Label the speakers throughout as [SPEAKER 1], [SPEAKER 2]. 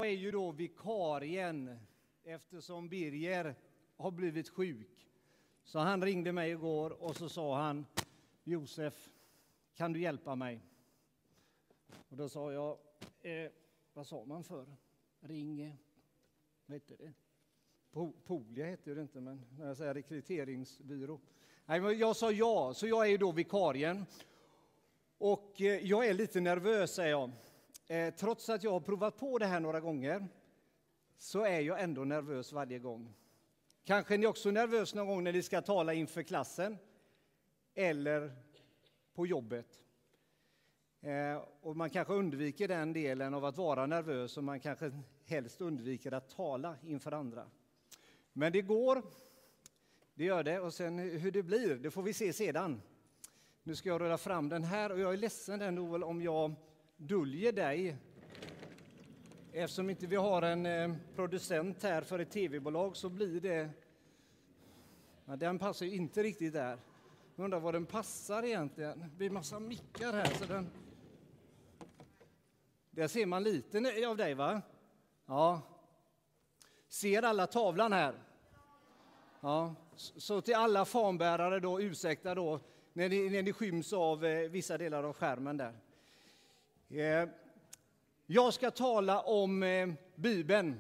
[SPEAKER 1] Jag är ju då vikarien eftersom Birger har blivit sjuk. Så han ringde mig igår och så sa han: Josef, kan du hjälpa mig? Och då sa jag, vad sa man för? Ring, vad heter det? Polia heter det inte, men när jag säger rekryteringsbyrå. Nej, men jag sa ja, så jag är ju då vikarien. Och jag är lite nervös, säger jag. Trots att jag har provat på det här några gånger så är jag ändå nervös varje gång. Kanske är ni också nervös någon gång när ni ska tala inför klassen eller på jobbet. Och man kanske undviker den delen av att vara nervös och man kanske helst undviker att tala inför andra. Men det går, det gör det, och sen hur det blir, det får vi se sedan. Nu ska jag rulla fram den här och jag är ledsen ändå om jag döljer dig. Eftersom inte vi har en producent här för ett tv-bolag så blir det... Ja, den passar ju inte riktigt där. Jag undrar vad den passar egentligen. Det blir massa mickar här. Så den... Där ser man lite av dig, va? Ja. Ser alla tavlan här? Ja. Så till alla fanbärare då, ursäkta då, när ni skyms av vissa delar av skärmen där. Jag ska tala om Bibeln.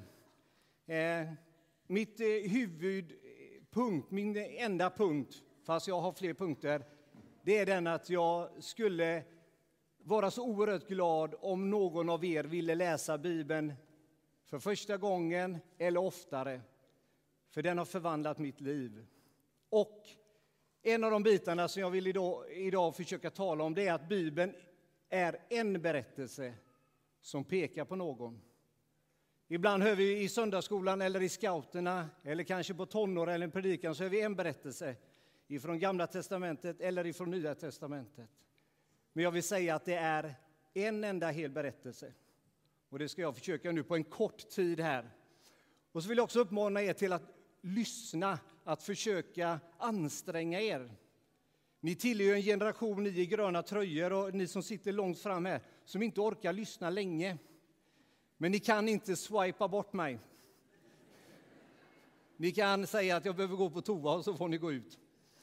[SPEAKER 1] Mitt huvudpunkt, min enda punkt, fast jag har fler punkter, det är den att jag skulle vara så oerhört glad om någon av er ville läsa Bibeln för första gången eller oftare. För den har förvandlat mitt liv. Och en av de bitarna som jag vill idag försöka tala om, det är att Bibeln är en berättelse som pekar på någon. Ibland hör vi i söndagsskolan eller i scouterna eller kanske på tonår eller en predikan så hör vi en berättelse ifrån Gamla testamentet eller ifrån Nya testamentet. Men jag vill säga att det är en enda hel berättelse. Och det ska jag försöka nu på en kort tid här. Och så vill jag också uppmana er till att lyssna, att försöka anstränga er. Ni tillhör en generation, ni i gröna tröjor och ni som sitter långt fram här, som inte orkar lyssna länge. Men ni kan inte swipa bort mig. Ni kan säga att jag behöver gå på toa och så får ni gå ut.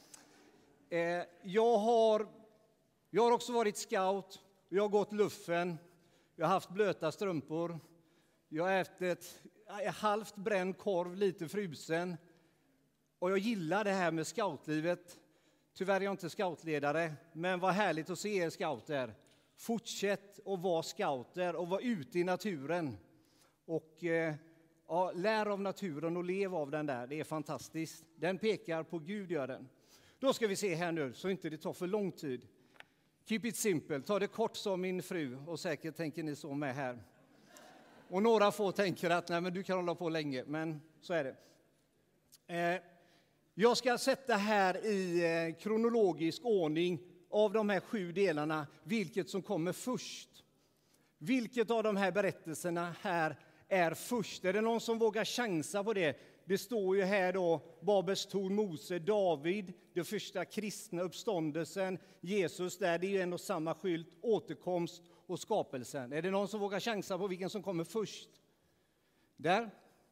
[SPEAKER 1] Jag har också varit scout, jag har gått luffen, jag har haft blöta strumpor, jag har ätit halvt bränd korv, lite frusen. Och jag gillar det här med scoutlivet. Tyvärr är jag inte scoutledare, men vad härligt att se er scouter. Fortsätt att vara scouter och vara ute i naturen. Och lär av naturen och lev av den där. Det är fantastiskt. Den pekar på Gud, gör den. Då ska vi se här nu, så inte det tar för lång tid. Keep it simple. Ta det kort som min fru, och säkert tänker ni så med här. Och några få tänker att nej, men du kan hålla på länge, men så är det. Jag ska sätta här i kronologisk ordning av de här 7 delarna vilket som kommer först. Vilket av de här berättelserna här är först? Är det någon som vågar chansa på det? Det står ju här då Babels torn, Mose, David, det första kristna, uppståndelsen, Jesus där, det är ju en och samma skylt, återkomst och skapelsen. Är det någon som vågar chansa på vilken som kommer först? Där.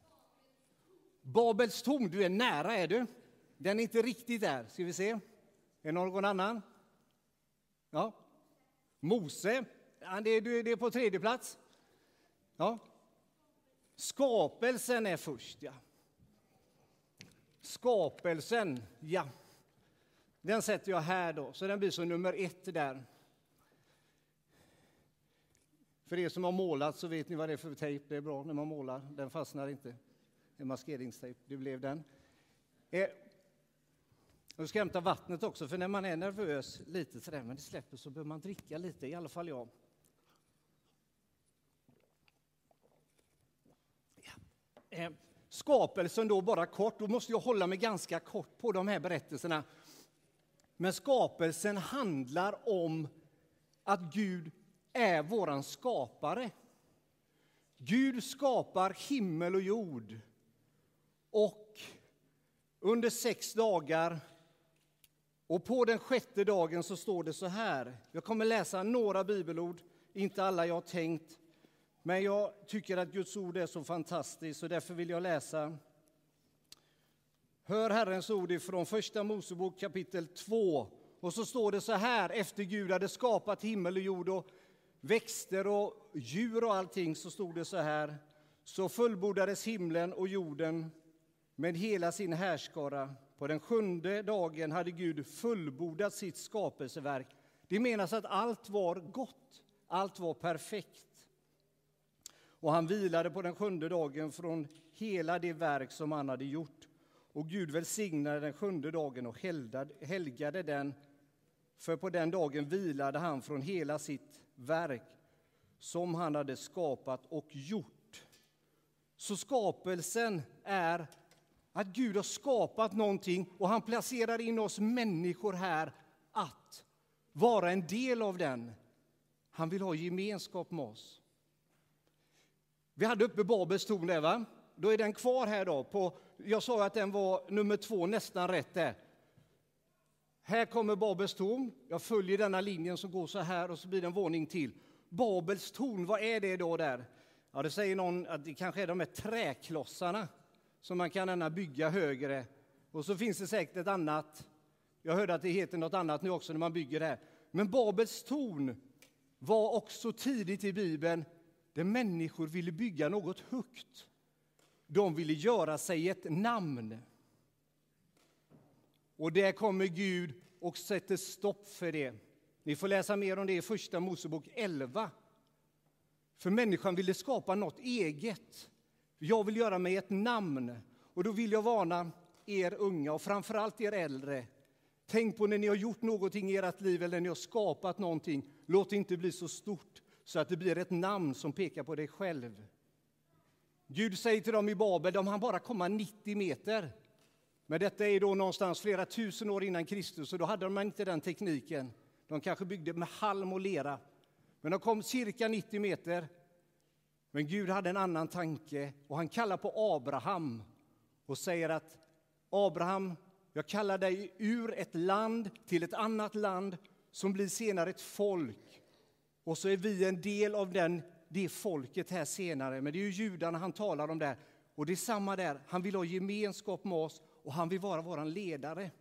[SPEAKER 1] Babels torn, du är nära, är du? Den är inte riktigt där, ska vi se. Är det någon annan? Ja. Mose, ja, det är på 3:e plats. Ja. Skapelsen är först, ja. Skapelsen, ja. Den sätter jag här då, så den blir som nummer 1 där. För er som har målat så vet ni vad det är för tejp. Det är bra när man målar, den fastnar inte. En maskeringstejp, det blev den. Jag ska hämta vattnet också, för när man är nervös lite sådär, men det släpper, så behöver man dricka lite, i alla fall jag. Ja. Skapelsen då bara kort, då måste jag hålla mig ganska kort på de här berättelserna. Men skapelsen handlar om att Gud är våran skapare. Gud skapar himmel och jord. Och under 6 dagar, och på den 6:e dagen så står det så här. Jag kommer läsa några bibelord, inte alla jag har tänkt. Men jag tycker att Guds ord är så fantastiskt, och därför vill jag läsa. Hör Herrens ord ifrån första Mosebok kapitel 2. Och så står det så här, efter Gud hade skapat himmel och jord och växter och djur och allting, så stod det så här. Så fullbordades himlen och jorden med hela sin härskara. På den 7:e dagen hade Gud fullbordat sitt skapelseverk. Det menas att allt var gott, allt var perfekt. Och han vilade på den 7:e dagen från hela det verk som han hade gjort. Och Gud välsignade den 7:e dagen och helgade den. För på den dagen vilade han från hela sitt verk som han hade skapat och gjort. Så skapelsen är att Gud har skapat någonting, och han placerar in oss människor här att vara en del av den. Han vill ha gemenskap med oss. Vi hade uppe Babels torn där, va? Då är den kvar här då. Jag sa att den var nummer 2, nästan rätt där. Här kommer Babels torn. Jag följer denna linjen som går så här, och så blir det en våning till. Babels torn, vad är det då där? Ja, det säger någon att det kanske är de här träklossarna som man kan bygga högre. Och så finns det säkert ett annat. Jag hörde att det heter något annat nu också när man bygger det här. Men Babels torn var också tidigt i Bibeln där människor ville bygga något högt. De ville göra sig ett namn. Och där kommer Gud och sätter stopp för det. Ni får läsa mer om det i första Mosebok 11. För människan ville skapa något eget. Jag vill göra mig ett namn. Och då vill jag varna er unga och framförallt er äldre. Tänk på när ni har gjort någonting i ert liv eller när ni har skapat någonting. Låt det inte bli så stort så att det blir ett namn som pekar på dig själv. Gud säger till dem i Babel, de hann bara komma 90 meter. Men detta är då någonstans flera tusen år innan Kristus, och då hade de inte den tekniken. De kanske byggde med halm och lera. Men de kom cirka 90 meter. Men Gud hade en annan tanke, och han kallar på Abraham och säger att Abraham, jag kallar dig ur ett land till ett annat land som blir senare ett folk. Och så är vi en del av det folket här senare. Men det är ju judarna han talar om där. Och det är samma där. Han vill ha gemenskap med oss och han vill vara vår ledare.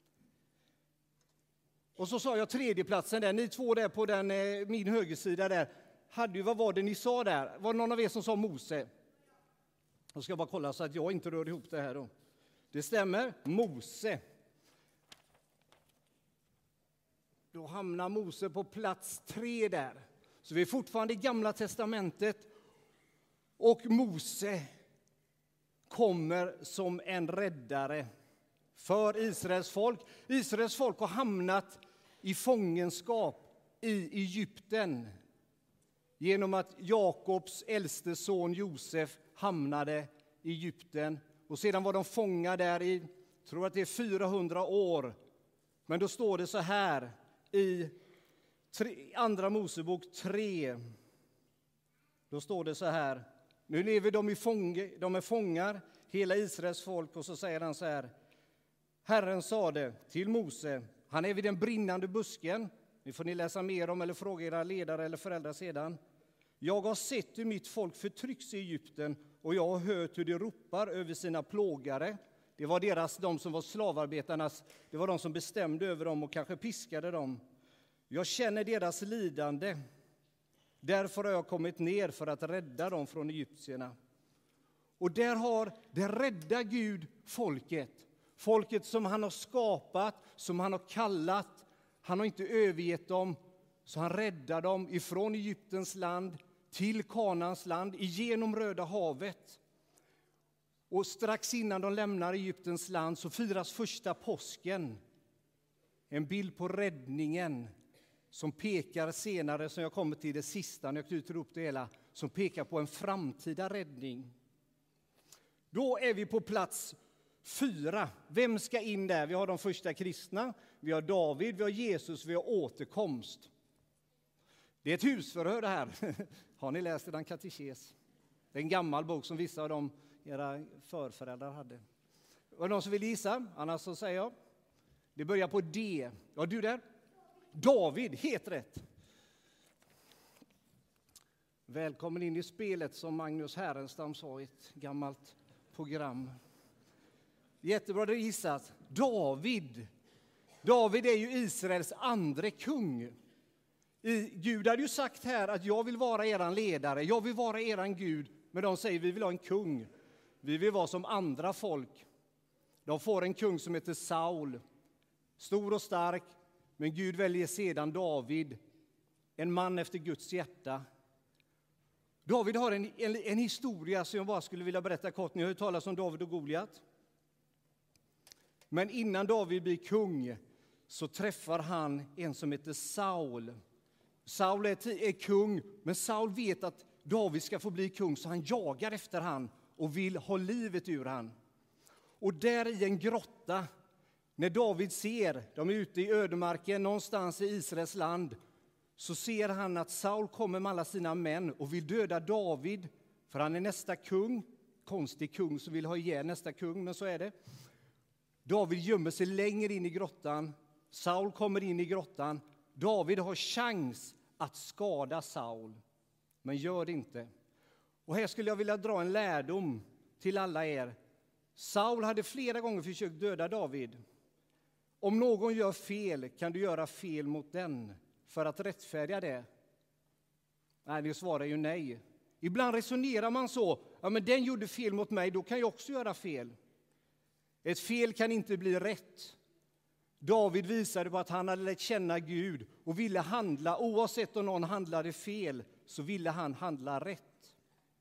[SPEAKER 1] Och så sa jag tredjeplatsen där. Ni två där på min högersida där. Vad var det ni sa där? Var det någon av er som sa Mose? Jag ska bara kolla så att jag inte rör ihop det här då. Det stämmer, Mose. Då hamnar Mose på plats 3 där. Så vi är fortfarande i Gamla testamentet. Och Mose kommer som en räddare för Israels folk. Israels folk har hamnat i fångenskap i Egypten. Genom att Jakobs äldste son Josef hamnade i Egypten. Och sedan var de fångade där i, tror att det är 400 år. Men då står det så här i andra Mosebok 3. Då står det så här. Nu lever de är fångar, hela Israels folk. Och så säger han så här. Herren sade till Mose, han är vid den brinnande busken. Nu får ni läsa mer om eller fråga era ledare eller föräldrar sedan. Jag har sett hur mitt folk förtrycks i Egypten och jag har hört hur de ropar över sina plågare. Det var de som var slavarbetarnas, det var de som bestämde över dem och kanske piskade dem. Jag känner deras lidande. Därför har jag kommit ner för att rädda dem från egyptierna. Och där räddar Gud folket. Folket som han har skapat, som han har kallat. Han har inte övergett dem, så han räddar dem ifrån Egyptens land till Kanaans land, igenom Röda havet. Och strax innan de lämnar Egyptens land så firas första påsken. En bild på räddningen som pekar senare, som jag kommer till det sista när jag knyter upp det hela, som pekar på en framtida räddning. Då är vi på plats 4. Vem ska in där? Vi har de första kristna, vi har David, vi har Jesus, vi har återkomst. Det är ett husförhör det här. Har ni läst den katekes? Det är en gammal bok som vissa av era förföräldrar hade. Var det någon som vill gissa? Annars så säger jag. Det börjar på D. Ja, du där? David, helt rätt. Välkommen in i spelet, som Magnus Härenstam sa i ett gammalt program. Jättebra det gissat. David är ju Israels andre kung. Gud hade ju sagt här att jag vill vara eran ledare, jag vill vara eran Gud. Men de säger vi vill ha en kung. Vi vill vara som andra folk. De får en kung som heter Saul. Stor och stark, men Gud väljer sedan David. En man efter Guds hjärta. David har en historia som jag bara skulle vilja berätta kort. Ni har ju talat om David och Goliat. Men innan David blir kung så träffar han en som heter Saul. Saul är kung, men Saul vet att David ska få bli kung, så han jagar efter han och vill ha livet ur han. Och där i en grotta, när David ser, de är ute i ödemarken någonstans i Israels land, så ser han att Saul kommer med alla sina män och vill döda David, för han är nästa kung. Konstig kung som vill ha ihjäl nästa kung, men så är det. David gömmer sig längre in i grottan. Saul kommer in i grottan. David har chans att skada Saul, men gör det inte. Och här skulle jag vilja dra en lärdom till alla er. Saul hade flera gånger försökt döda David. Om någon gör fel kan du göra fel mot den för att rättfärdiga det. Nej, det svarar ju nej. Ibland resonerar man så. Ja, men den gjorde fel mot mig, då kan jag också göra fel. Ett fel kan inte bli rätt. David visade på att han hade lärt känna Gud och ville handla, oavsett om någon handlade fel, så ville han handla rätt.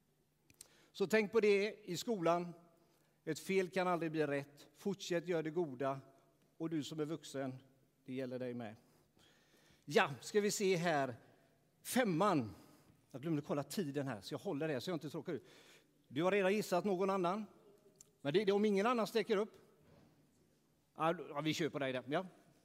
[SPEAKER 1] Så tänk på det i skolan. Ett fel kan aldrig bli rätt. Fortsätt göra det goda. Och du som är vuxen, det gäller dig med. Ja, ska vi se här. 5:an. Jag glömde kolla tiden här, så jag håller det så jag inte tråkar ut. Du har redan gissat någon annan. Men det är om ingen annan stäcker upp. Ja, vi kör på dig där. Ja.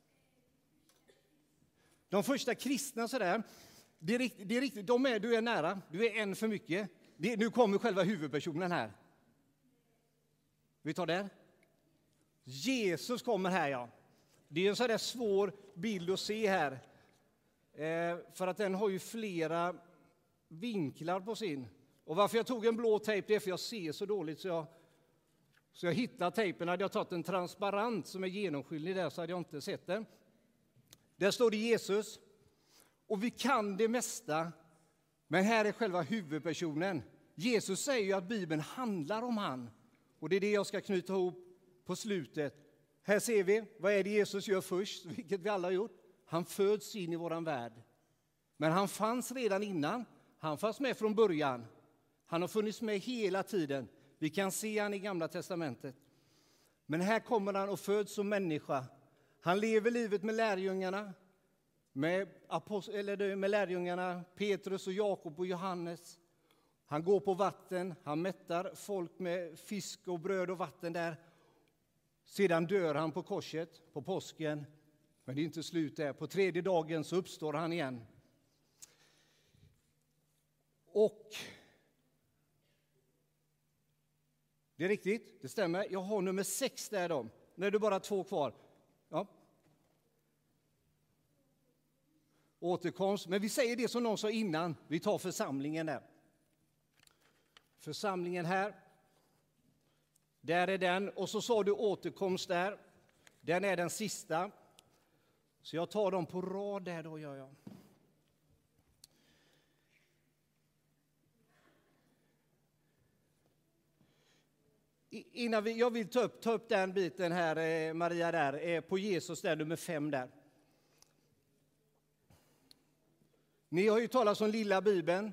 [SPEAKER 1] De första kristna sådär. Det är riktigt, du är nära. Du är en för mycket. Nu kommer själva huvudpersonen här. Vi tar där. Jesus kommer här, ja. Det är en sån där svår bild att se här. För att den har ju flera vinklar på sin. Och varför jag tog en blå tejp, det är för jag ser så dåligt så jag hittar tejpen. Hade jag tagit en transparent som är genomskinlig där så hade jag inte sett den. Där står det Jesus. Och vi kan det mesta. Men här är själva huvudpersonen. Jesus säger ju att Bibeln handlar om han. Och det är det jag ska knyta ihop på slutet. Här ser vi, vad är det Jesus gör först, vilket vi alla har gjort. Han föds in i våran värld. Men han fanns redan innan. Han fanns med från början. Han har funnits med hela tiden. Vi kan se han i Gamla testamentet. Men här kommer han och föds som människa. Han lever livet med lärjungarna. Med lärjungarna Petrus och Jakob och Johannes. Han går på vatten. Han mättar folk med fisk och bröd och vatten där. Sedan dör han på korset på påsken. Men det är inte slut där. På 3:e dagen så uppstår han igen. Och det är riktigt, det stämmer. Jag har nummer 6 där då. När det är bara 2 kvar. Ja. Återkomst. Men vi säger det som någon sa innan. Vi tar församlingen där. Församlingen här. Där är den. Och så sa du återkomst där. Den är den sista. Så jag tar dem på rad där då gör jag. Jag vill ta upp den biten här, Maria, där, på Jesus där, nummer 5 där. Ni har ju talat om lilla Bibeln.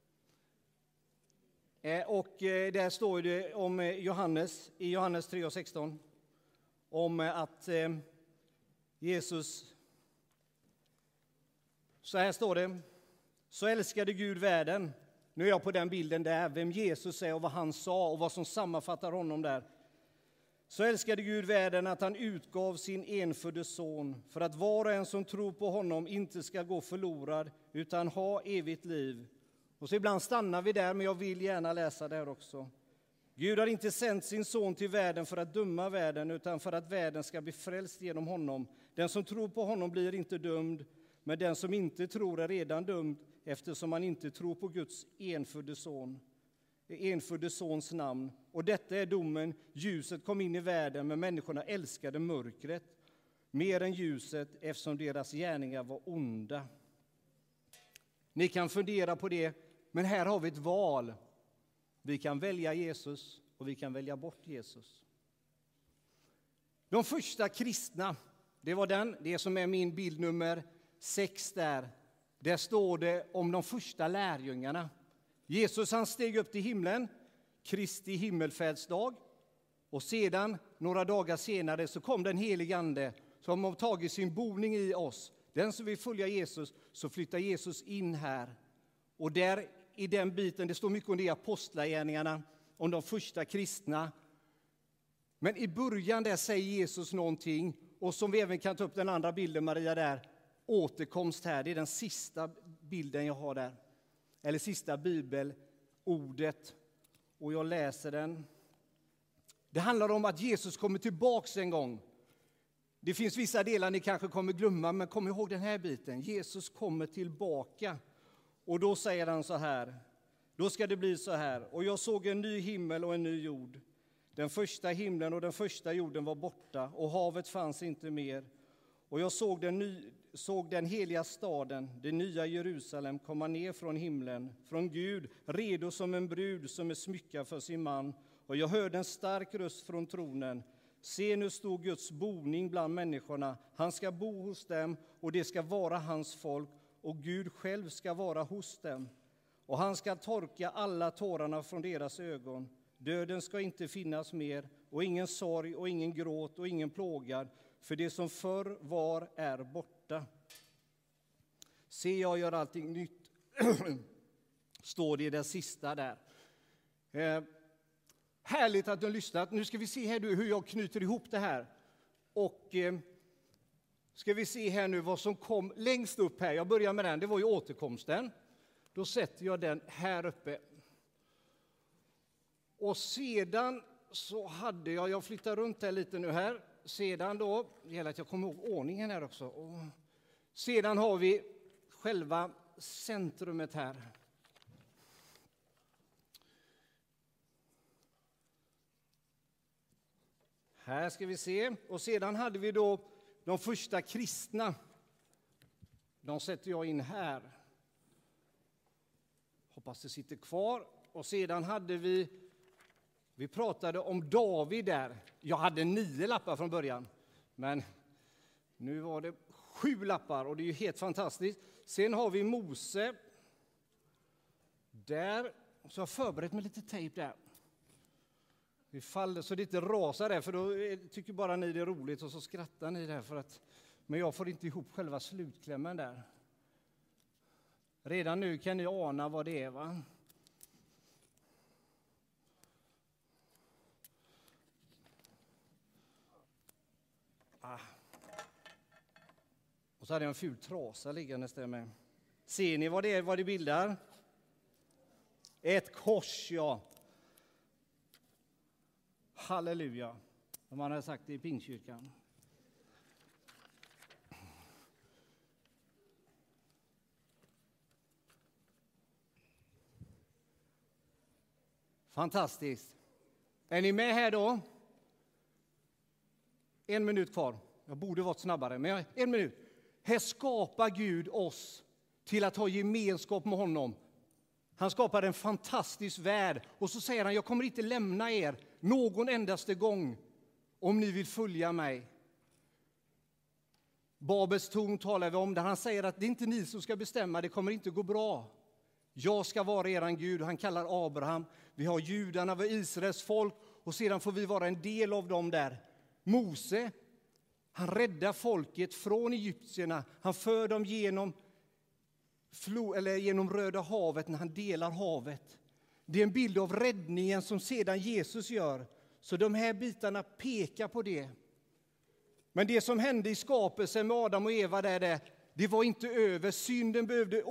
[SPEAKER 1] Och där står det om Johannes, i Johannes 3:16. Om att Jesus, så här står det. Så älskade Gud världen. Nu är jag på den bilden där, vem Jesus är och vad han sa och vad som sammanfattar honom där. Så älskade Gud världen att han utgav sin enfödde son för att var och en som tror på honom inte ska gå förlorad utan ha evigt liv. Och så ibland stannar vi där, men jag vill gärna läsa där också. Gud har inte sänt sin son till världen för att döma världen utan för att världen ska bli frälst genom honom. Den som tror på honom blir inte dömd, men den som inte tror är redan dömd eftersom man inte tror på Guds enfödde sons namn. Och detta är domen: ljuset kom in i världen, men människorna älskade mörkret mer än ljuset, eftersom deras gärningar var onda. Ni kan fundera på det, men här har vi ett val. Vi kan välja Jesus och vi kan välja bort Jesus. De första kristna, det var det som är min bild nummer 6 där. Där står det om de första lärjungarna. Jesus, han steg upp till himlen, Kristi himmelfärdsdag. Och sedan, några dagar senare, så kom den helige ande som har tagit sin boning i oss. Den som vill följa Jesus, så flyttar Jesus in här. Och där i den biten, det står mycket om det i apostlagärningarna, om de första kristna. Men i början där säger Jesus någonting, och som vi även kan ta upp den andra bilden, Maria, där, återkomst här, det är den sista bilden jag har där. Eller sista bibelordet, och jag läser den. Det handlar om att Jesus kommer tillbaks en gång. Det finns vissa delar ni kanske kommer glömma, men kom ihåg den här biten. Jesus kommer tillbaka. Och då säger han så här. Då ska det bli så här. Och jag såg en ny himmel och en ny jord. Den första himlen och den första jorden var borta, och havet fanns inte mer. Och jag såg den heliga staden, det nya Jerusalem, komma ner från himlen, från Gud, redo som en brud som är smyckad för sin man. Och jag hörde en stark röst från tronen. Se, nu stod Guds boning bland människorna. Han ska bo hos dem, och det ska vara hans folk, och Gud själv ska vara hos dem. Och han ska torka alla tårarna från deras ögon. Döden ska inte finnas mer, och ingen sorg och ingen gråt och ingen plåga, för det som förr var är borta. Se, jag gör allting nytt, står det i det sista där. Härligt att du har lyssnat. Nu ska vi se här hur jag knyter ihop det här. Och ska vi se här nu vad som kom längst upp här. Jag börjar med den, det var ju återkomsten. Då sätter jag den här uppe. Och sedan så hade jag flyttar runt här lite nu här. Sedan då, det gäller att jag kommer ihåg ordningen här också. Och sedan har vi själva centrumet här. Här ska vi se. Och sedan hade vi då de första kristna. De sätter jag in här. Hoppas det sitter kvar. Och sedan hade vi pratade om David där. Jag hade 9 lappar från början. Men nu var det 7 lappar, och det är ju helt fantastiskt. Sen har vi Mose. Där. Och så har jag förberett med lite tejp där. Vi faller så det inte rasar där, för då tycker bara ni det är roligt och så skrattar ni där. Men jag får inte ihop själva slutklämmen där. Redan nu kan ni ana vad det är, va? Och så hade jag en ful trasa liggandes där med. Ser ni vad det bildar? Ett kors, ja. Halleluja, som man har sagt i Pingstkyrkan. Fantastiskt. Är ni med här då? 1 minut kvar. Jag borde varit snabbare, men 1 minut. Här skapar Gud oss till att ha gemenskap med honom. Han skapar en fantastisk värld. Och så säger han, jag kommer inte lämna er någon endaste gång om ni vill följa mig. Babels torn talar vi om där han säger att det är inte ni som ska bestämma, det kommer inte gå bra. Jag ska vara eran Gud. Han kallar Abraham. Vi har judarna, vi har Israels folk, och sedan får vi vara en del av dem där. Mose, han räddar folket från egyptierna. Han för dem genom Röda havet när han delar havet. Det är en bild av räddningen som sedan Jesus gör. Så de här bitarna pekar på det. Men det som hände i skapelsen med Adam och Eva det var inte över. Synden behövde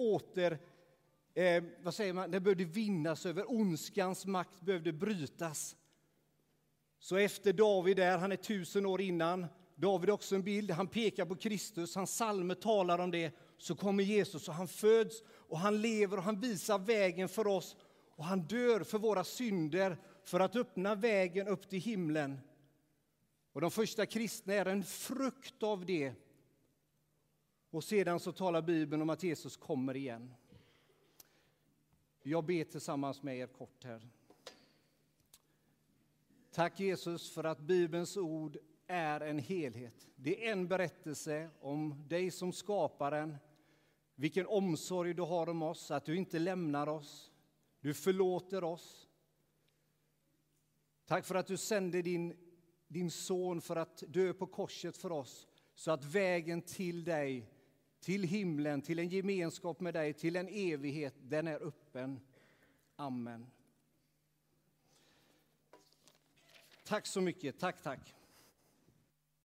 [SPEAKER 1] det behövde vinnas över. Ondskans makt behövde brytas. Så efter David där, han är 1000 år innan. David är också en bild, han pekar på Kristus, hans psalmer talar om det. så kommer Jesus och han föds och han lever och han visar vägen för oss. Och han dör för våra synder för att öppna vägen upp till himlen. Och de första kristna är en frukt av det. Och sedan så talar Bibeln om att Jesus kommer igen. Jag ber tillsammans med er kort här. Tack Jesus för att Bibelns ord är en helhet. Det är en berättelse om dig som skaparen. Vilken omsorg du har om oss, att du inte lämnar oss. Du förlåter oss. Tack för att du sände din son för att dö på korset för oss. Så att vägen till dig, till himlen, till en gemenskap med dig, till en evighet, den är öppen. Amen. Tack så mycket. Tack.